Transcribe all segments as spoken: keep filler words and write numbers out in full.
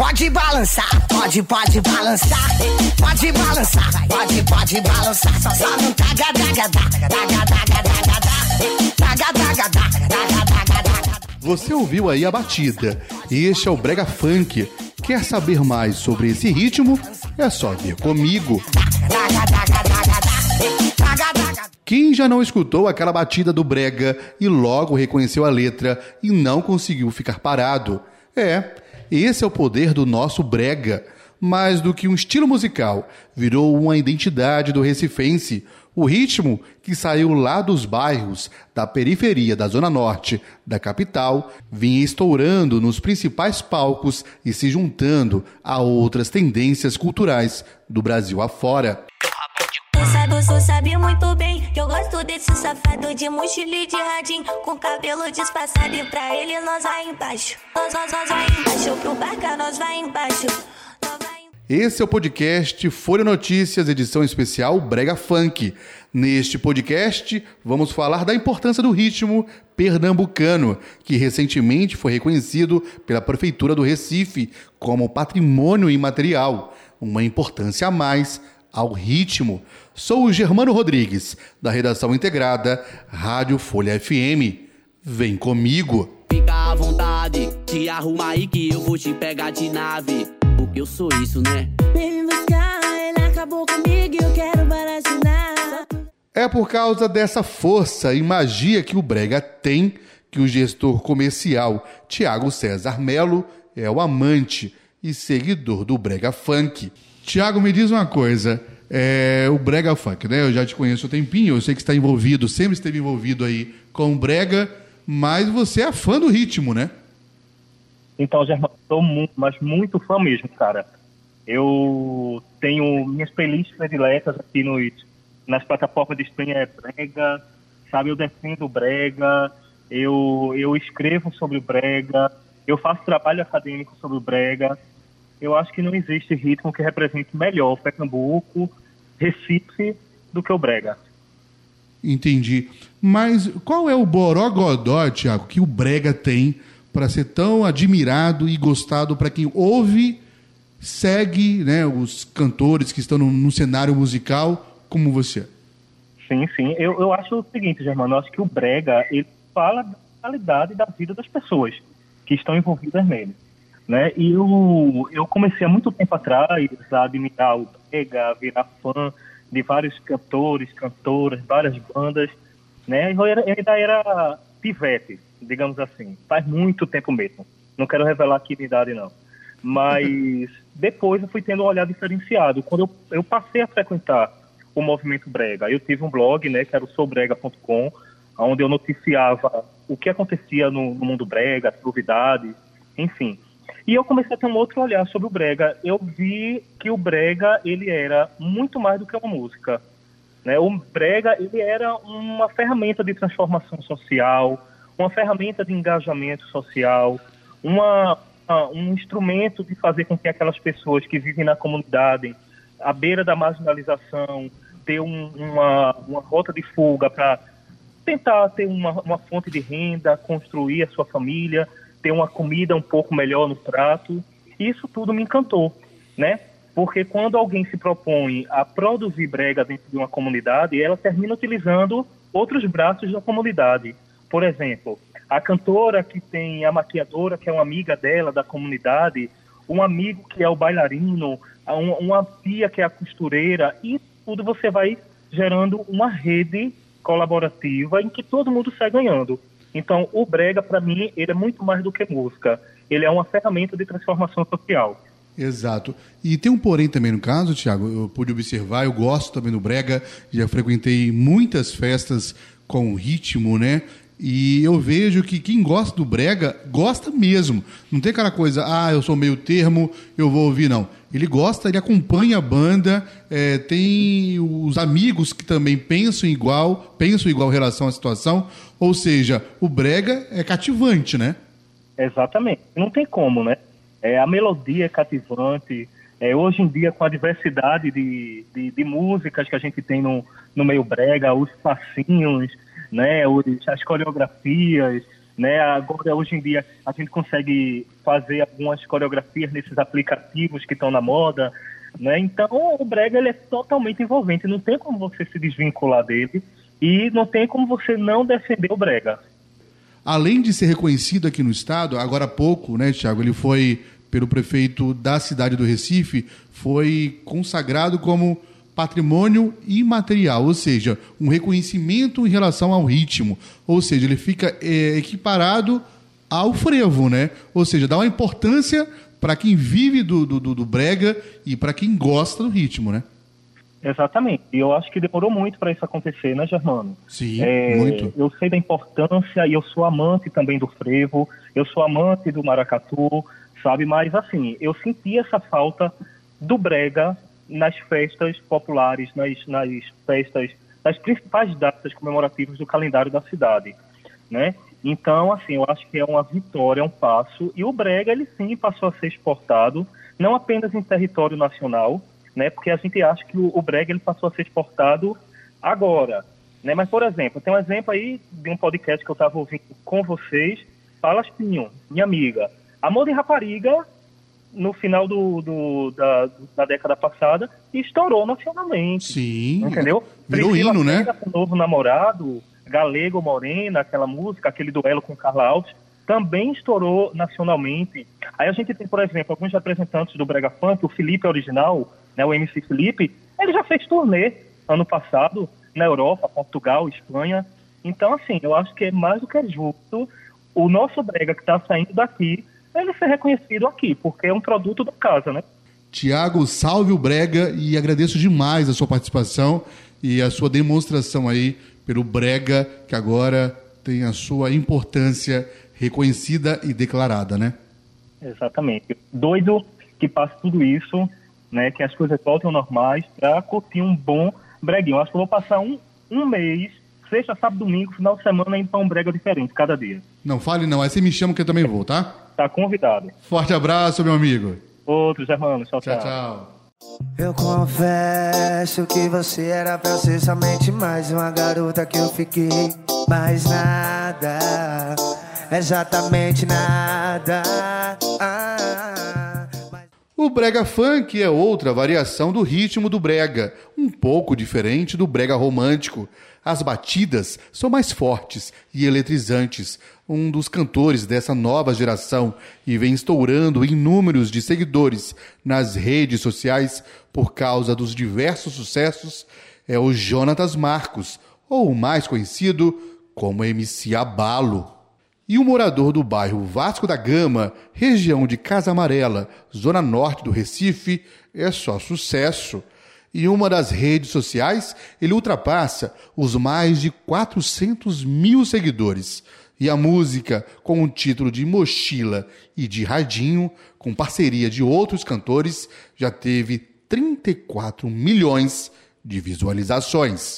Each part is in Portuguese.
Pode balançar, pode, pode balançar. Pode balançar, pode, pode balançar. Só não taga, taga, taga, taga, taga, taga, taga, taga, taga, taga, taga. Você ouviu aí a batida. Este é o Brega Funk. Quer saber mais sobre esse ritmo? É só vir comigo. Quem já não escutou aquela batida do brega e logo reconheceu a letra e não conseguiu ficar parado? É, esse é o poder do nosso brega. Mais do que um estilo musical, virou uma identidade do recifense. O ritmo que saiu lá dos bairros, da periferia da Zona Norte, da capital, vinha estourando nos principais palcos e se juntando a outras tendências culturais do Brasil afora. Você sabe muito bem que eu gosto desse safado de mochila e de radinho, com cabelo disfarçado, e pra ele nós vai embaixo. Nós, nós, nós vai embaixo, pro barca nós vai embaixo. Esse é o podcast Folha Notícias, edição especial Brega Funk. Neste podcast, vamos falar da importância do ritmo pernambucano, que recentemente foi reconhecido pela Prefeitura do Recife como patrimônio imaterial, uma importância a mais ao ritmo. Sou o Germano Rodrigues, da redação integrada Rádio Folha F M. Vem comigo. Fica à vontade, te arruma aí que eu vou te pegar de nave. Porque eu sou isso, né? Vem me buscar, ele acabou comigo e eu quero barazinar. É por causa dessa força e magia que o brega tem que o gestor comercial Tiago César Melo é o amante e seguidor do Brega Funk. Tiago, me diz uma coisa, é, o Brega Funk, né? Eu já te conheço há um tempinho, eu sei que está envolvido, sempre esteve envolvido aí com o brega, mas você é fã do ritmo, né? Então, já sou muito, mas muito fã mesmo, cara. Eu tenho minhas playlists prediletas aqui nos, nas plataformas de streaming, é brega, sabe? Eu defendo o brega, eu, eu escrevo sobre o brega, eu faço trabalho acadêmico sobre o brega. Eu acho que não existe ritmo que represente melhor Pernambuco, Recife, do que o brega. Entendi. Mas qual é o borogodó, Tiago, que o brega tem para ser tão admirado e gostado para quem ouve, segue, né, os cantores que estão no, no cenário musical como você? Sim, sim. Eu, eu acho o seguinte, Germano, eu acho que o brega, ele fala da qualidade da vida das pessoas que estão envolvidas nele, né? E eu, eu comecei há muito tempo atrás a admirar o brega, a virar fã de vários cantores, cantoras, várias bandas, né? Eu, era, eu ainda era pivete, digamos assim, faz muito tempo mesmo. Não quero revelar aqui minha idade, não. Mas depois eu fui tendo um olhar diferenciado. Quando eu, eu passei a frequentar o movimento brega, eu tive um blog, né, que era o sou brega ponto com, onde eu noticiava o que acontecia no, no mundo brega, as novidades, enfim. E eu comecei a ter um outro olhar sobre o brega. Eu vi que o brega, ele era muito mais do que uma música, né? O brega, ele era uma ferramenta de transformação social, uma ferramenta de engajamento social, uma, um instrumento de fazer com que aquelas pessoas que vivem na comunidade, à beira da marginalização, ter um, uma, uma rota de fuga para tentar ter uma, uma fonte de renda, construir a sua família, ter uma comida um pouco melhor no prato. Isso tudo me encantou, né? Porque quando alguém se propõe a produzir brega dentro de uma comunidade, ela termina utilizando outros braços da comunidade. Por exemplo, a cantora que tem a maquiadora, que é uma amiga dela, da comunidade, um amigo que é o bailarino, uma tia que é a costureira, e tudo você vai gerando uma rede colaborativa em que todo mundo sai ganhando. Então, o brega, para mim, ele é muito mais do que música. Ele é uma ferramenta de transformação social. Exato. E tem um porém também no caso, Tiago, eu pude observar, eu gosto também do brega, já frequentei muitas festas com ritmo, né? E eu vejo que quem gosta do brega, gosta mesmo. Não tem aquela coisa, ah, eu sou meio termo, eu vou ouvir, não. Ele gosta, ele acompanha a banda, é, tem os amigos que também pensam igual, pensam igual em relação à situação, ou seja, o brega é cativante, né? Exatamente, não tem como, né? É, a melodia é cativante, é, hoje em dia com a diversidade de, de, de músicas que a gente tem no, no meio brega, os passinhos, né, os, as coreografias, né? Agora, hoje em dia, a gente consegue fazer algumas coreografias nesses aplicativos que estão na moda, né? Então, o brega ele é totalmente envolvente, não tem como você se desvincular dele e não tem como você não defender o brega. Além de ser reconhecido aqui no estado, agora há pouco, né, Thiago, ele foi, pelo prefeito da cidade do Recife, foi consagrado como patrimônio imaterial, ou seja, um reconhecimento em relação ao ritmo, ou seja, ele fica é, equiparado ao frevo, né? Ou seja, dá uma importância para quem vive do, do, do brega e para quem gosta do ritmo, né? Exatamente. E eu acho que demorou muito para isso acontecer, né, Germano? Sim, é, muito. Eu sei da importância e eu sou amante também do frevo, eu sou amante do maracatu, sabe? Mas, assim, eu senti essa falta do brega nas festas populares, nas, nas festas, nas principais datas comemorativas do calendário da cidade, né? Então, assim, eu acho que é uma vitória, é um passo, e o brega, ele sim passou a ser exportado, não apenas em território nacional, né? Porque a gente acha que o, o brega, ele passou a ser exportado agora, né? Mas, por exemplo, tem um exemplo aí de um podcast que eu estava ouvindo com vocês, Palas Pinho, minha amiga. Amor de Rapariga, no final do, do, da, da década passada, estourou nacionalmente. Sim. Entendeu? Virou Priscila hino, né? Pena, com o Novo Namorado, Galego Morena, aquela música, aquele duelo com Carla Alves, também estourou nacionalmente. Aí a gente tem, por exemplo, alguns representantes do brega funk, o Felipe Original, né, o M C Felipe, ele já fez turnê ano passado na Europa, Portugal, Espanha. Então, assim, eu acho que é mais do que justo o nosso brega que está saindo daqui ele ser reconhecido aqui, porque é um produto da casa, né? Tiago, salve o brega e agradeço demais a sua participação e a sua demonstração aí pelo brega, que agora tem a sua importância reconhecida e declarada, né? Exatamente. Doido que passe tudo isso, né? Que as coisas voltem ao normais para curtir um bom breguinho. Acho que eu vou passar um, um mês, sexta, sábado, domingo, final de semana, indo para um brega diferente cada dia. Não fale não, aí você me chama que eu também vou, tá? Tá convidado. Forte abraço, meu amigo. Outro, Germano. Tchau, tchau. Tchau, tchau. Eu confesso que você era pra ser somente mais uma garota que eu fiquei. Mais nada, exatamente nada. Ah, mas... O brega funk é outra variação do ritmo do brega, um pouco diferente do brega romântico. As batidas são mais fortes e eletrizantes. Um dos cantores dessa nova geração e vem estourando em números de seguidores nas redes sociais por causa dos diversos sucessos é o Jonatas Marcos, ou mais conhecido como M C Abalo. E o morador do bairro Vasco da Gama, região de Casa Amarela, zona norte do Recife, é só sucesso. Em uma das redes sociais, ele ultrapassa os mais de quatrocentos mil seguidores. E a música, com o título de Mochila e de Radinho, com parceria de outros cantores, já teve trinta e quatro milhões de visualizações.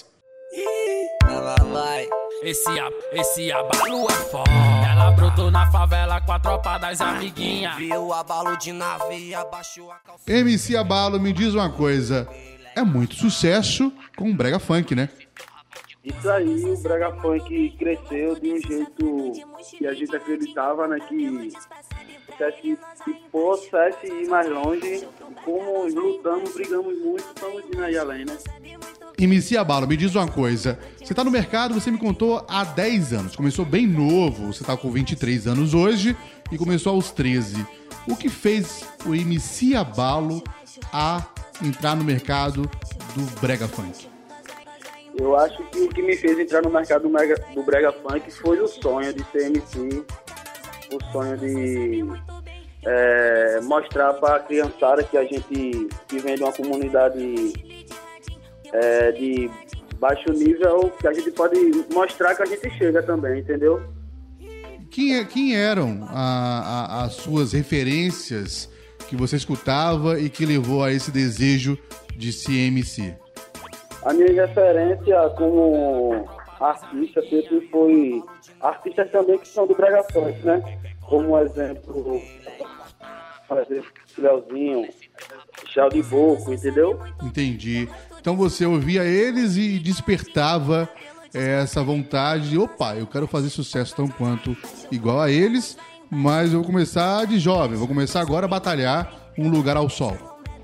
Esse, esse abalo é foda. Ela brotou na favela com a tropa das amiguinhas. Viu o abalo de nave, abaixou a calça. M C Abalo, me diz uma coisa. É muito sucesso com o brega funk, né? Isso aí, o brega funk cresceu de um jeito que a gente acreditava, né? Que se, se fosse ir mais longe, como lutamos, brigamos muito, estamos indo aí além, né? M C Abalo, me diz uma coisa. Você tá no mercado, você me contou há dez anos. Começou bem novo, você tá com vinte e três anos hoje e começou aos treze. O que fez o M C Abalo a entrar no mercado do brega funk? Eu acho que o que me fez entrar no mercado do, mega, do brega funk foi o sonho de ser M C, o sonho de é, mostrar para a criançada que a gente que vem de uma comunidade é, de baixo nível, que a gente pode mostrar que a gente chega também, entendeu? Quem, quem eram a, a, as suas referências que você escutava e que levou a esse desejo de ser M C? A minha referência como artista sempre foi artistas também que são do brega funk, né? Como exemplo, por exemplo, Leozinho, Chau de Boco, entendeu? Entendi. Então você ouvia eles e despertava essa vontade de, opa, eu quero fazer sucesso tão quanto igual a eles, mas eu vou começar de jovem, vou começar agora a batalhar um lugar ao sol?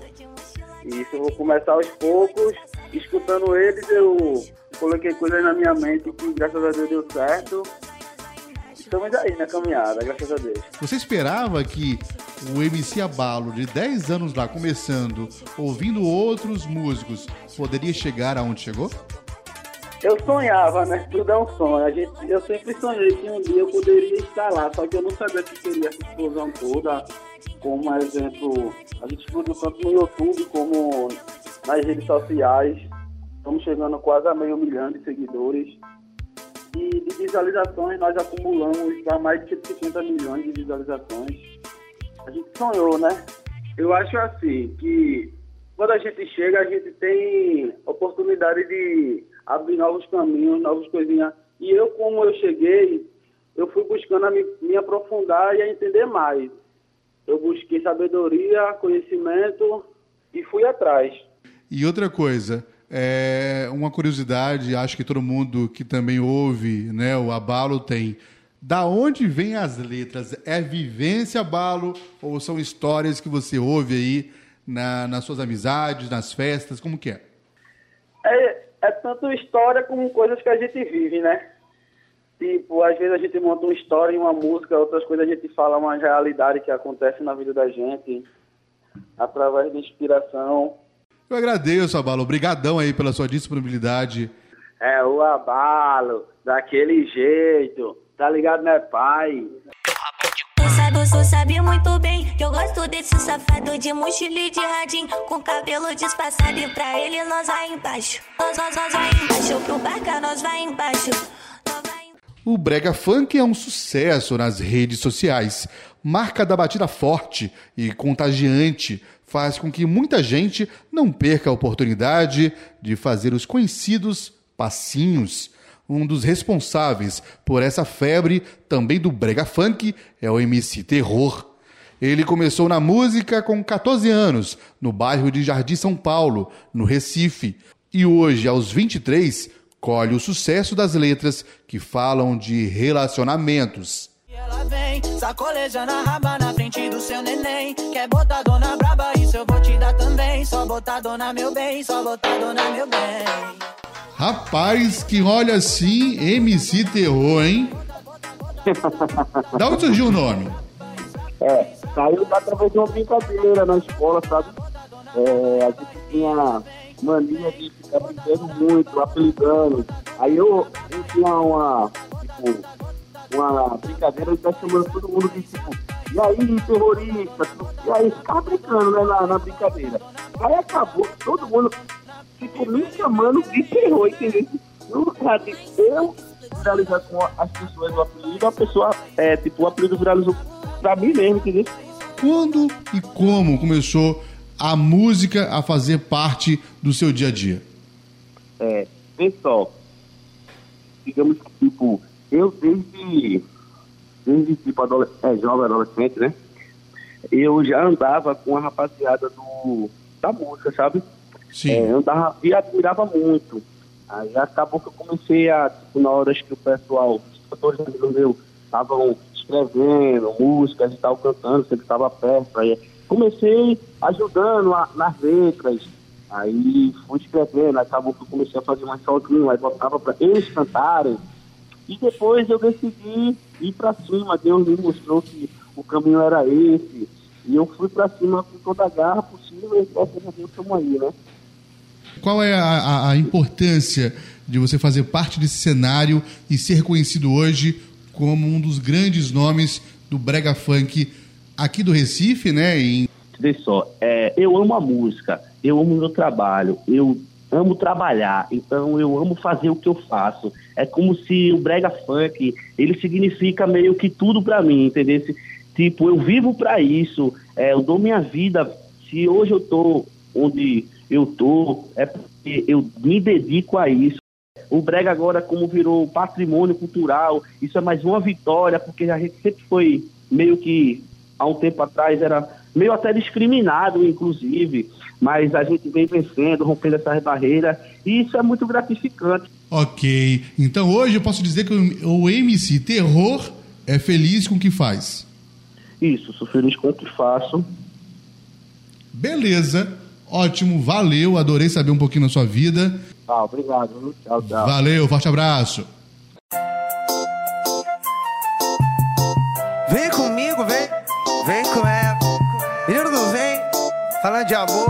Isso, eu vou começar aos poucos, escutando eles, eu coloquei coisas na minha mente que graças a Deus deu certo. Estamos aí na caminhada, graças a Deus. Você esperava que o M C Abalo, de dez anos lá, começando, ouvindo outros músicos, poderia chegar aonde chegou? Eu sonhava, né? Tudo é um sonho. A gente, eu sempre sonhei que um dia eu poderia estar lá, só que eu não sabia que seria essa explosão toda. Como, exemplo, a gente explodiu tanto no YouTube como nas redes sociais. Estamos chegando quase a meio milhão de seguidores. E de visualizações nós acumulamos para mais de cento e cinquenta milhões de visualizações. A gente sonhou, né? Eu acho assim, que quando a gente chega, a gente tem oportunidade de abrir novos caminhos, novas coisinhas. E eu, como eu cheguei, eu fui buscando a me, me aprofundar e a entender mais. Eu busquei sabedoria, conhecimento e fui atrás. E outra coisa, é uma curiosidade, acho que todo mundo que também ouve, né, o Abalo tem. Da onde vêm as letras? É vivência, Abalo, ou são histórias que você ouve aí na, nas suas amizades, nas festas? Como que é? É, é tanto história como coisas que a gente vive, né? Tipo, às vezes a gente monta uma história em uma música, outras coisas a gente fala uma realidade que acontece na vida da gente, através de inspiração. Eu agradeço, Abalo. Obrigadão aí pela sua disponibilidade. É, o Abalo, daquele jeito, tá ligado, né, pai? Tu sabe, tu sabe muito bem que eu gosto desse safado de mochila e de radinho, com cabelo disfarçado e pra ele nós vai embaixo. Nós, nós, nós vai embaixo, pro barca nós vai embaixo. O brega funk é um sucesso nas redes sociais. Marca da batida forte e contagiante faz com que muita gente não perca a oportunidade de fazer os conhecidos passinhos. Um dos responsáveis por essa febre também do brega funk é o M C Terror. Ele começou na música com catorze anos, no bairro de Jardim São Paulo, no Recife. E hoje, aos vinte e três, colhe o sucesso das letras que falam de relacionamentos. Ela vem, sacolejando a raba na frente do seu neném. Quer botar dona braba, isso eu vou te dar também. Só botar dona meu bem, só botar dona meu bem. Rapaz, que olha assim, M C Terror, hein? Da onde surgiu o nome? É, saiu através de uma brincadeira na escola, sabe? É, a gente tinha mania de ficar brincando muito, apelidando. Aí eu, eu tinha uma, tipo, uma brincadeira de estar chamando todo mundo de tipo, e aí, terrorista, e aí ficava brincando, né, na, na brincadeira. Aí acabou, todo mundo ficou me chamando de terror, entendeu? No lugar de eu viralizar com as pessoas do apelido, a pessoa, é, tipo, o apelido viralizou pra mim mesmo, entendeu? Quando e como começou a música a fazer parte do seu dia a dia? É, pessoal, digamos que, tipo, eu desde, desde tipo, adolescente, é, jovem adolescente, né? Eu já andava com a rapaziada do, da música, sabe? Sim. É, eu andava e admirava muito. Aí acabou que eu comecei a, tipo, na hora que o pessoal, os cantores amigos meus, estavam escrevendo músicas e tal, cantando, sempre estava perto. Aí comecei ajudando a, nas letras. Aí fui escrevendo, acabou que eu comecei a fazer mais sozinho, aí botava para eles cantarem. E depois eu decidi ir para cima, Deus me mostrou que o caminho era esse. E eu fui para cima com toda a garra possível e graças a Deus estamos aí, né? Qual é a, a, a importância de você fazer parte desse cenário e ser conhecido hoje como um dos grandes nomes do brega funk aqui do Recife, né? Em... Vê só, é, eu amo a música, eu amo o meu trabalho, eu amo trabalhar, então eu amo fazer o que eu faço. É como se o brega funk, ele significa meio que tudo pra mim, entendeu? Tipo, eu vivo pra isso, é, eu dou minha vida. Se hoje eu tô onde eu tô, é porque eu me dedico a isso. O brega agora, como virou patrimônio cultural, isso é mais uma vitória, porque a gente sempre foi meio que há um tempo atrás era meio até discriminado, inclusive, mas a gente vem vencendo, rompendo essas barreiras, e isso é muito gratificante. Ok, então hoje eu posso dizer que o M C Terror é feliz com o que faz. Isso, sou feliz com o que faço. Beleza, ótimo, valeu, adorei saber um pouquinho da sua vida. Ah, obrigado. Tchau, tchau. Valeu, forte abraço. Vem comigo, vem, vem com ela. Menino não vem, falando de amor.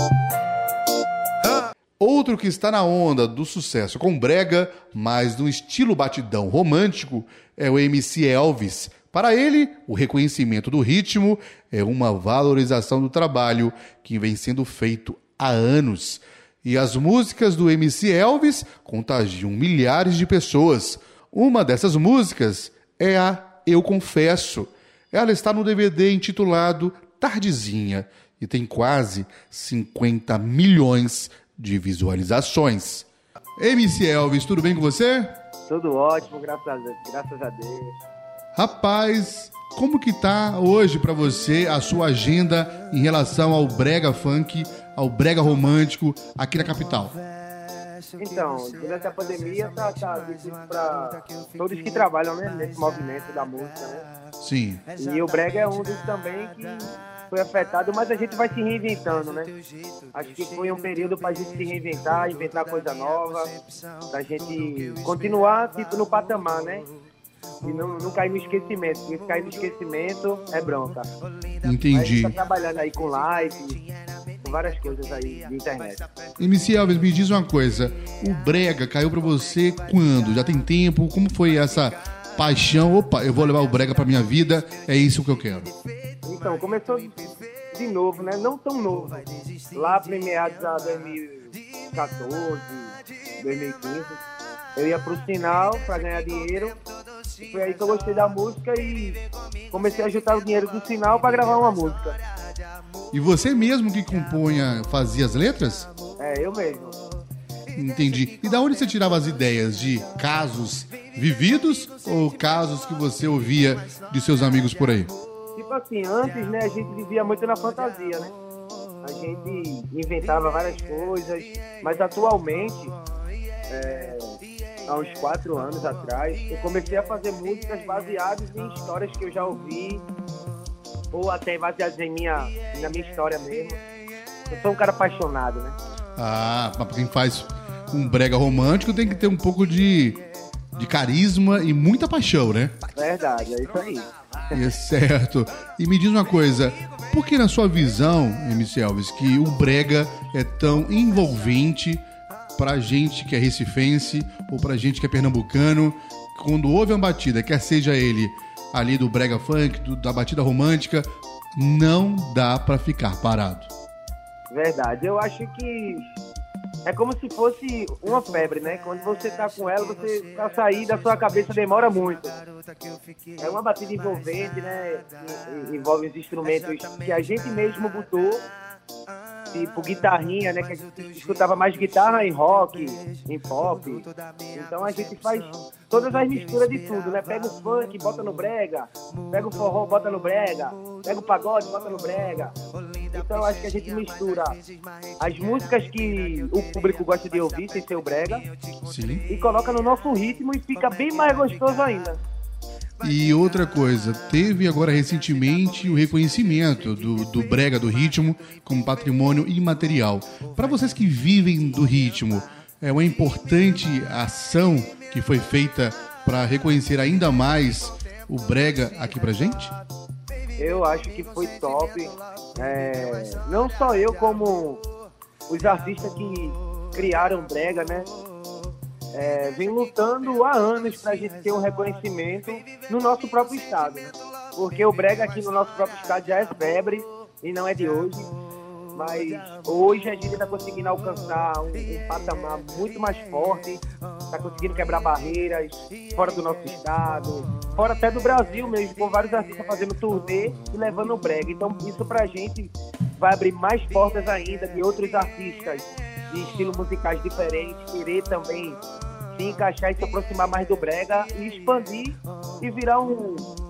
Ah. Outro que está na onda do sucesso com brega, mas no estilo batidão romântico, é o M C Elvis. Para ele, o reconhecimento do ritmo é uma valorização do trabalho que vem sendo feito há anos. E as músicas do M C Elvis contagiam milhares de pessoas. Uma dessas músicas é a Eu Confesso. Ela está no D V D intitulado Tardezinha e tem quase cinquenta milhões de visualizações. M C Elvis, tudo bem com você? Tudo ótimo, graças a Deus. Graças a Deus. Rapaz, como que tá hoje para você a sua agenda em relação ao brega funk, ao brega romântico aqui na capital? Então, durante a pandemia tá, tá difícil para todos que trabalham, né, nesse movimento da música, né? Sim. E o brega é um dos também que foi afetado, mas a gente vai se reinventando, né? Acho que foi um período pra gente se reinventar, inventar coisa nova, pra gente continuar, tipo, no patamar, né? E não, não cair no esquecimento. Se cair no esquecimento, é bronca. Entendi. A gente tá trabalhando aí com live, com várias coisas aí de internet. M C Elvis, me diz uma coisa. O brega caiu pra você quando? Já tem tempo? Como foi essa paixão? Opa, eu vou levar o brega pra minha vida, é isso que eu quero. Então, começou de novo, né? Não tão novo. Lá para meados de dois mil e quatorze, dois mil e quinze, eu ia pro Sinal para ganhar dinheiro. E foi aí que eu gostei da música e comecei a juntar o dinheiro do Sinal para gravar uma música. E você mesmo que compunha, fazia as letras? É, eu mesmo. Entendi. E da onde você tirava as ideias? De casos vividos ou casos que você ouvia de seus amigos por aí? Tipo assim, antes, né, a gente vivia muito na fantasia, né? A gente inventava várias coisas, mas atualmente, é, há uns quatro anos atrás, eu comecei a fazer músicas baseadas em histórias que eu já ouvi, ou até baseadas em minha, na minha história mesmo. Eu sou um cara apaixonado, né? Ah, mas quem faz um brega romântico tem que ter um pouco de, de carisma e muita paixão, né? Verdade, é isso aí. É certo. E me diz uma coisa, por que na sua visão, M C Elvis, que o brega é tão envolvente pra gente que é recifense ou pra gente que é pernambucano, quando ouve uma batida, quer seja ele ali do brega funk, do, da batida romântica, não dá pra ficar parado? Verdade, eu acho que é como se fosse uma febre, né? Quando você tá com ela, você pra sair da sua cabeça demora muito. É uma batida envolvente, né? Envolve os instrumentos que a gente mesmo botou, tipo guitarrinha, né? Que a gente escutava mais guitarra em rock, em pop. Então a gente faz todas as misturas de tudo, né? Pega o funk, bota no brega. Pega o forró, bota no brega. Pega o pagode, bota no brega. Então eu acho que a gente mistura as músicas que o público gosta de ouvir, sem ser o brega. Sim. E coloca no nosso ritmo e fica bem mais gostoso ainda. E outra coisa, teve agora recentemente o reconhecimento do, do brega, do ritmo, como patrimônio imaterial. Para vocês que vivem do ritmo, é uma importante ação que foi feita para reconhecer ainda mais o brega aqui pra gente? Eu acho que foi top. É, não só eu, como os artistas que criaram brega, né? É, vem lutando há anos pra gente ter um reconhecimento no nosso próprio estado, né? Porque o brega aqui no nosso próprio estado já é febre e não é de hoje, mas hoje a gente tá conseguindo alcançar um, um patamar muito mais forte, tá conseguindo quebrar barreiras fora do nosso estado, fora até do Brasil mesmo, com vários artistas fazendo turnê e levando o brega. Então isso pra gente vai abrir mais portas ainda de outros artistas de estilos musicais diferentes, querer também se encaixar e se aproximar mais do brega e expandir e virar um,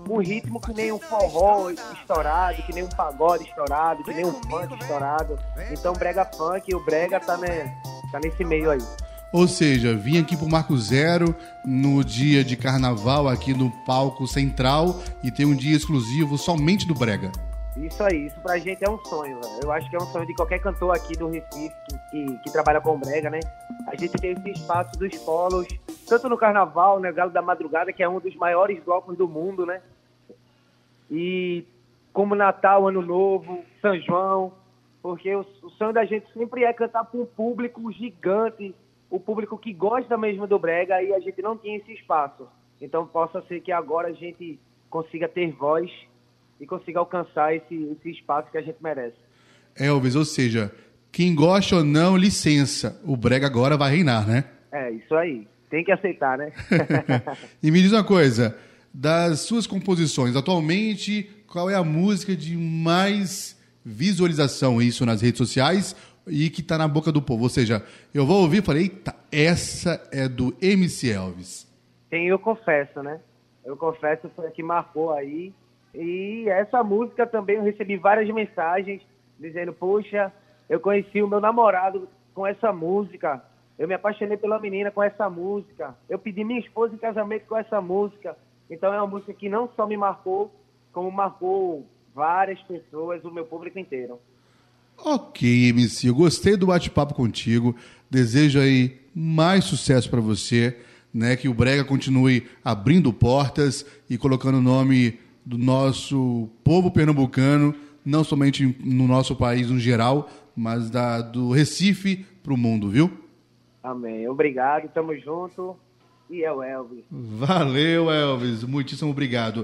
um ritmo que nem um forró estourado, que nem um pagode estourado, que nem um funk estourado. Então brega funk, o brega tá, né, tá nesse meio aí. Ou seja, vim aqui pro Marco Zero no dia de carnaval aqui no palco central e tem um dia exclusivo somente do brega. Isso aí, isso pra gente é um sonho, velho. Eu acho que é um sonho de qualquer cantor aqui do Recife que, que, que trabalha com brega, né? A gente tem esse espaço dos polos, tanto no carnaval, né? Galo da Madrugada, que é um dos maiores blocos do mundo, né? E como Natal, Ano Novo, São João, porque o, o sonho da gente sempre é cantar para um público gigante, o público que gosta mesmo do brega, e a gente não tinha esse espaço. Então possa ser que agora a gente consiga ter voz e consiga alcançar esse, esse espaço que a gente merece. Elvis, ou seja, quem gosta ou não, licença, o brega agora vai reinar, né? É, isso aí. Tem que aceitar, né? E me diz uma coisa, das suas composições, atualmente, qual é a música de mais visualização, isso nas redes sociais, e que tá na boca do povo? Ou seja, eu vou ouvir e falei, eita, essa é do M C Elvis. Tem Eu Confesso, né? Eu Confesso foi a que marcou aí. E essa música também eu recebi várias mensagens dizendo, poxa, eu conheci o meu namorado com essa música, eu me apaixonei pela menina com essa música, eu pedi minha esposa em casamento com essa música. Então é uma música que não só me marcou, como marcou várias pessoas, o meu público inteiro. Ok, M C, eu gostei do bate-papo contigo, desejo aí mais sucesso para você, né, que o brega continue abrindo portas e colocando o nome do nosso povo pernambucano, não somente no nosso país no geral, mas da, do Recife pro mundo, viu? Amém. Obrigado, tamo junto. E é o Elvis. Valeu, Elvis. Muitíssimo obrigado.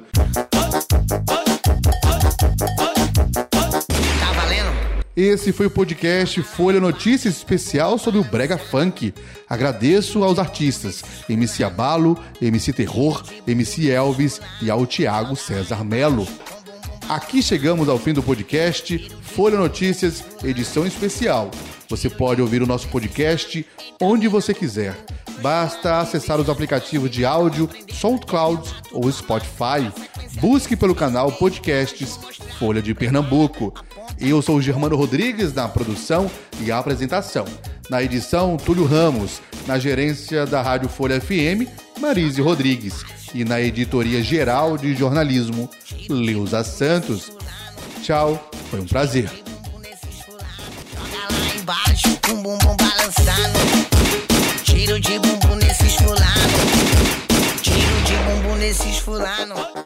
Tá valendo? Esse foi o podcast Folha Notícias especial sobre o brega funk. Agradeço aos artistas M C Abalo, M C Terror, M C Elvis e ao Thiago César Melo. Aqui chegamos ao fim do podcast Folha Notícias, edição especial. Você pode ouvir o nosso podcast onde você quiser. Basta acessar os aplicativos de áudio SoundCloud ou Spotify. Busque pelo canal Podcasts Folha de Pernambuco. Eu sou o Germano Rodrigues, na produção e apresentação. Na edição, Túlio Ramos. Na gerência da Rádio Folha F M, Marise Rodrigues. E na editoria geral de jornalismo, Leusa Santos. Tchau, foi um prazer. Joga lá embaixo, com o bumbum balançando. Tiro de bumbum nesses fulano. Tiro de bumbum nesses fulano.